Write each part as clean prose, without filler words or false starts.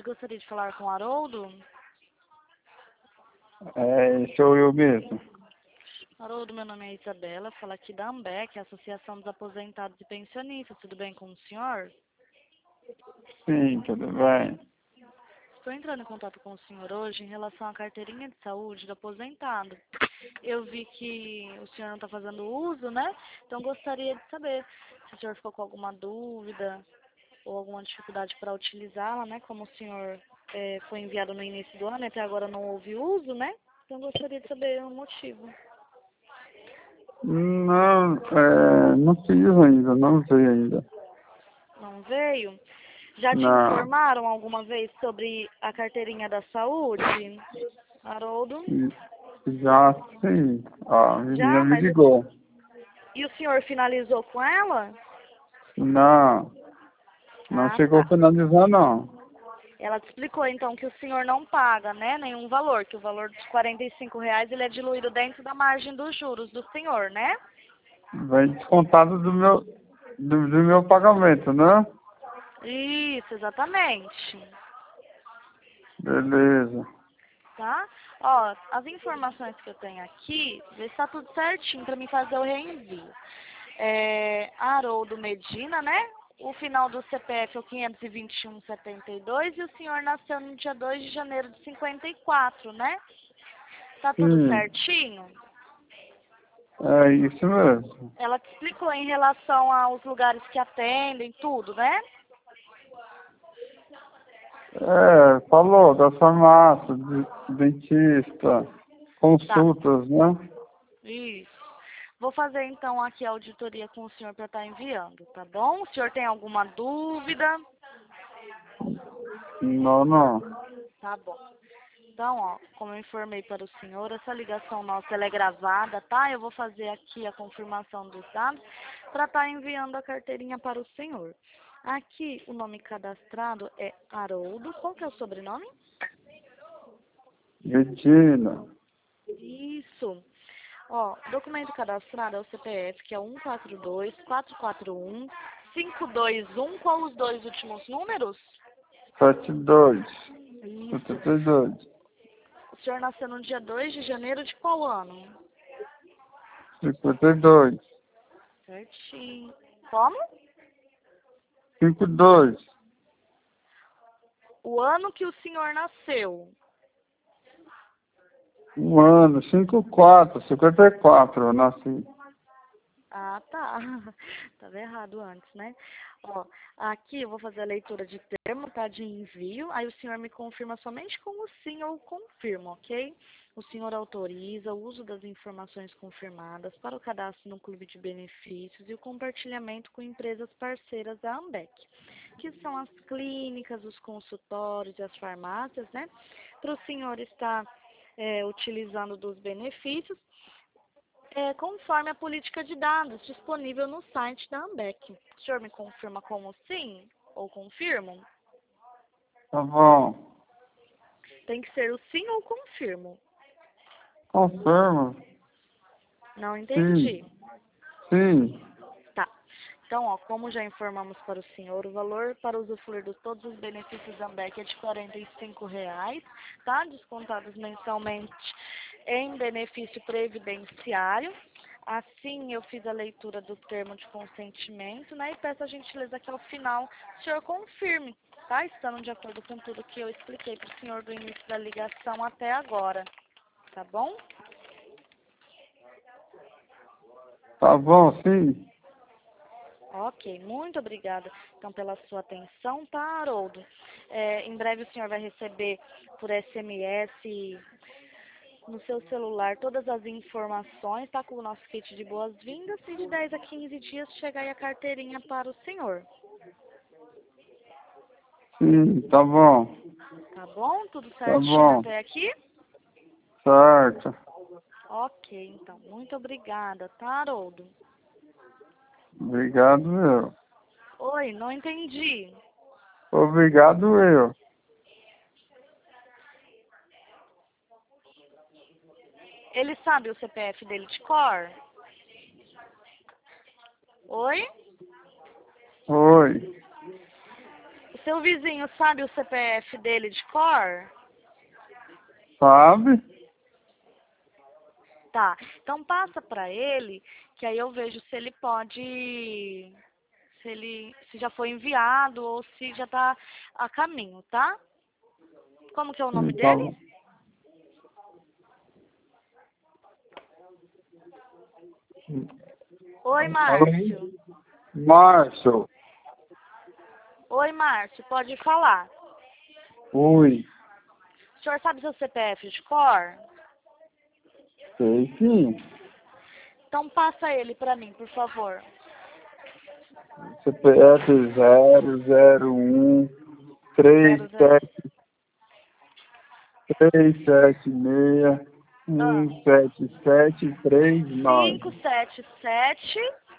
gostaria de falar com o Haroldo. Sou eu mesmo. Haroldo, meu nome é Isabela, falo aqui da AMBEC, Associação dos Aposentados e Pensionistas. Tudo bem com o senhor? Sim, tudo bem. Estou entrando em contato com o senhor hoje em relação à carteirinha de saúde do aposentado. Eu vi que o senhor não está fazendo uso, né? Então gostaria de saber se o senhor ficou com alguma dúvida ou alguma dificuldade para utilizá-la, né? Como o senhor foi enviado no início do ano e até agora não houve uso, né? Então gostaria de saber o motivo. Não, não fiz ainda, não usei ainda. Não veio? Já te Não, informaram alguma vez sobre a carteirinha da saúde, Haroldo? já sim. A menina Já, me mas ligou. e o senhor finalizou com ela? Não, não Ah, chegou a tá. finalizar, não. Ela te explicou então que o senhor não paga, né, nenhum valor, que o valor dos R$ 45 ele é diluído dentro da margem dos juros do senhor, né? Vem descontado do meu pagamento, né? Isso, exatamente. Beleza. Tá? Ó, as informações que eu tenho aqui, vê se tá tudo certinho para mim fazer o reenvio. Haroldo Medina, né? O final do CPF é o 52172 e o senhor nasceu no dia 2 de janeiro de 54, né? Tá tudo Sim, certinho? é isso mesmo. Ela te explicou em relação aos lugares que atendem, tudo, né? Falou da farmácia, dentista, Tá, consultas, né? isso. Vou fazer então aqui a auditoria com o senhor para estar enviando, tá bom? O senhor tem alguma dúvida? Não, não. Tá bom. Então, ó, como eu informei para o senhor, essa ligação nossa ela é gravada, tá? Eu vou fazer aqui a confirmação dos dados para estar enviando a carteirinha para o senhor. Aqui, o nome cadastrado é Haroldo. Qual que é o sobrenome? Medina. Isso. Ó, documento cadastrado é o CPF, que é 142-441-521. Qual os dois últimos números? 72. Isso. 72. O senhor nasceu no dia 2 de janeiro de qual ano? 52. Certinho. Como? 52. O ano que o senhor nasceu. Um ano. 54. 54 eu nasci. Ah, tá. Tava errado antes, né? Ó, aqui eu vou fazer a leitura de termo, tá? De envio. Aí o senhor me confirma somente com o sim ou confirma, ok? O senhor autoriza o uso das informações confirmadas para o cadastro no clube de benefícios e o compartilhamento com empresas parceiras da AMBEC, que são as clínicas, os consultórios e as farmácias, né? Para o senhor estar utilizando dos benefícios conforme a política de dados disponível no site da AMBEC. O senhor me confirma como sim ou confirmo? Tá bom. Tem que ser o sim ou confirmo. Confirmo. Não entendi. Sim. Sim. Tá. Então, ó, como já informamos para o senhor, o valor para usufruir de todos os benefícios da AMBEC é de R$ 45, tá? Descontados mensalmente em benefício previdenciário. Assim, eu fiz a leitura do termo de consentimento, né? E peço a gentileza que ao final o senhor confirme, tá? Estando de acordo com tudo que eu expliquei para o senhor do início da ligação até agora, tá bom? Tá bom, sim. Ok, muito obrigada, então, pela sua atenção, tá, Haroldo? Em breve o senhor vai receber por SMS no seu celular todas as informações, tá, com o nosso kit de boas-vindas e de 10 a 15 dias chega aí a carteirinha para o senhor. Sim, tá bom. Tá bom? Tudo Tá certinho bom. até aqui? Certo. Ok, então, muito obrigada, tá, Haroldo? Obrigado, eu. Oi, não entendi. Obrigado, eu. Ele sabe o CPF dele de cor? Oi? Oi. O Seu vizinho sabe o CPF dele de cor? Sabe? Tá. Então passa pra ele, que aí eu vejo se ele pode, se já foi enviado ou se já tá a caminho, tá? Como que é o nome Tá dele? bom. Oi, Alô? Márcio. Márcio. Oi, Márcio, pode falar. Oi. O senhor sabe seu CPF de cor? Sei sim. Então passa ele pra mim, por favor. CPF 001 Zero zero. 376 Ah. 17739. 577.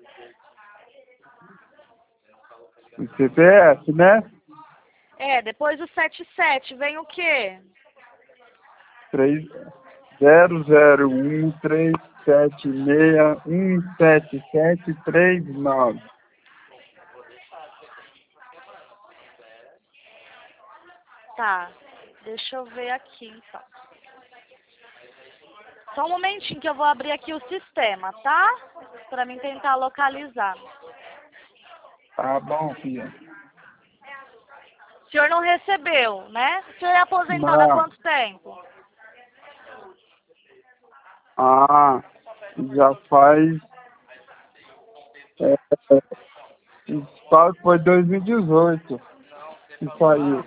O CPF, né? É, depois do 77 vem o quê? 001 376 17739. Tá. Deixa eu ver aqui, então. Só um momentinho que eu vou abrir aqui o sistema, tá? Pra mim tentar localizar. Tá bom, filha. O senhor não recebeu, né? O senhor é aposentado há Não. quanto tempo? Ah, já faz. É, foi 2018 que saiu.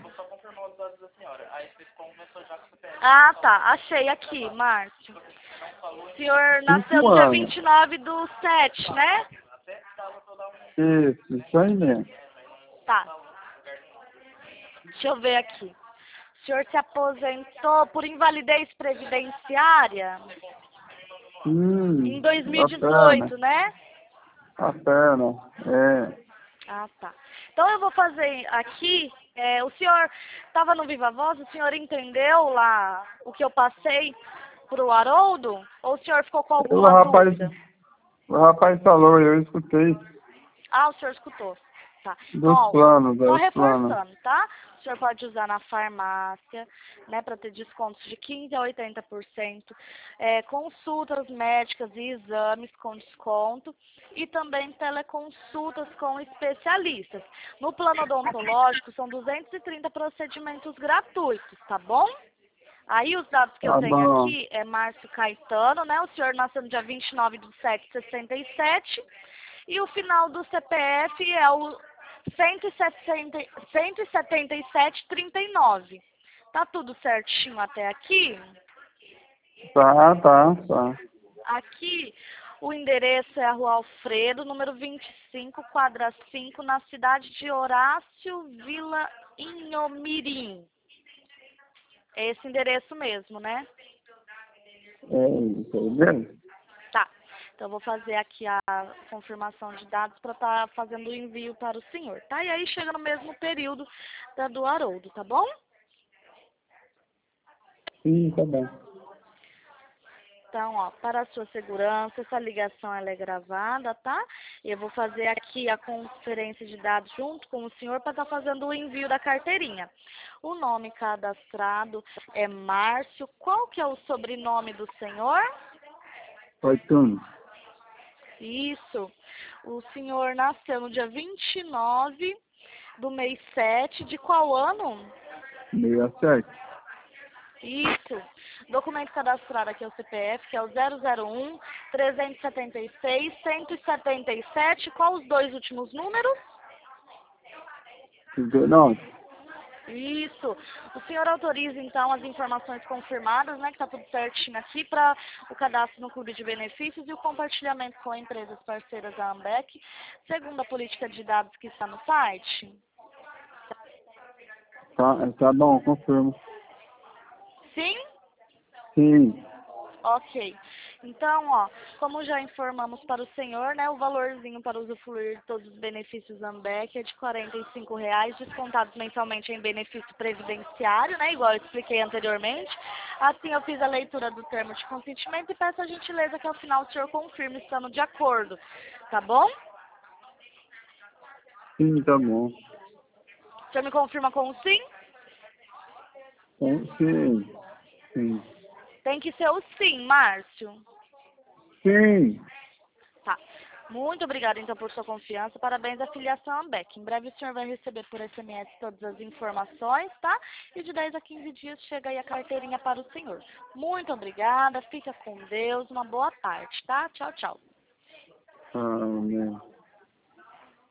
Ah, tá. Achei aqui, Márcio. O senhor nasceu 5 no dia anos. 29 do 7, né? Isso aí mesmo. Tá. Deixa eu ver aqui. O senhor se aposentou por invalidez previdenciária em A perna. 2018, né? A perna. É. Ah, tá. Então eu vou fazer aqui. O senhor estava no Viva Voz, o senhor entendeu lá o que eu passei pro Haroldo? Ou o senhor ficou com O alguma rapaz, dúvida? o rapaz falou, eu escutei. Ah, o senhor escutou. Tá. Então, Dos ó, planos, só dos planos. reforçando, tá? O senhor pode usar na farmácia, né, para ter descontos de 15% a 80%, consultas médicas e exames com desconto e também teleconsultas com especialistas. No plano odontológico são 230 procedimentos gratuitos, tá bom? Aí os dados que eu Tá tenho bom. aqui é Márcio Caetano, né? O senhor nasceu no dia 29 de 7 de 67 e o final do CPF é o 17739. Tá tudo certinho até aqui? Tá. Aqui o endereço é a Rua Alfredo, número 25, quadra 5, na cidade de Horácio Vila Inhomirim. É esse endereço mesmo, né? É isso aí mesmo. Tá. Então, eu vou fazer aqui a confirmação de dados para estar fazendo o envio para o senhor, tá? E aí chega no mesmo período da do Haroldo, tá bom? Sim, tá bom. Então, ó, para a sua segurança, essa ligação ela é gravada, tá? E eu vou fazer aqui a conferência de dados junto com o senhor para estar fazendo o envio da carteirinha. O nome cadastrado é Márcio. Qual que é o sobrenome do senhor? Fortuna. Isso. O senhor nasceu no dia 29 do mês 7 de qual ano? 67. Isso. Documento cadastrado aqui é o CPF, que é o 001 376 177. Qual os dois últimos números? 19. Isso. O senhor autoriza, então, as informações confirmadas, né, que está tudo certinho aqui, para o cadastro no Clube de Benefícios e o compartilhamento com empresas parceiras da Ambec, segundo a política de dados que está no site? Tá bom, confirmo. Sim? Sim. Ok. Então, ó, como já informamos para o senhor, né, o valorzinho para usufruir de todos os benefícios Ambec é de R$ 45, descontados mensalmente em benefício previdenciário, né, igual eu expliquei anteriormente. Assim, eu fiz a leitura do termo de consentimento e peço a gentileza que ao final o senhor confirme estando de acordo, tá bom? Sim, tá bom. Você me confirma com o sim? Sim. Sim. Tem que ser o sim, Márcio. Sim. Tá. Muito obrigada, então, por sua confiança. Parabéns à filiação AMBEC. Em breve o senhor vai receber por SMS todas as informações, tá? E de 10 a 15 dias chega aí a carteirinha para o senhor. Muito obrigada. Fica com Deus. Uma boa tarde, tá? Tchau, tchau. Amém.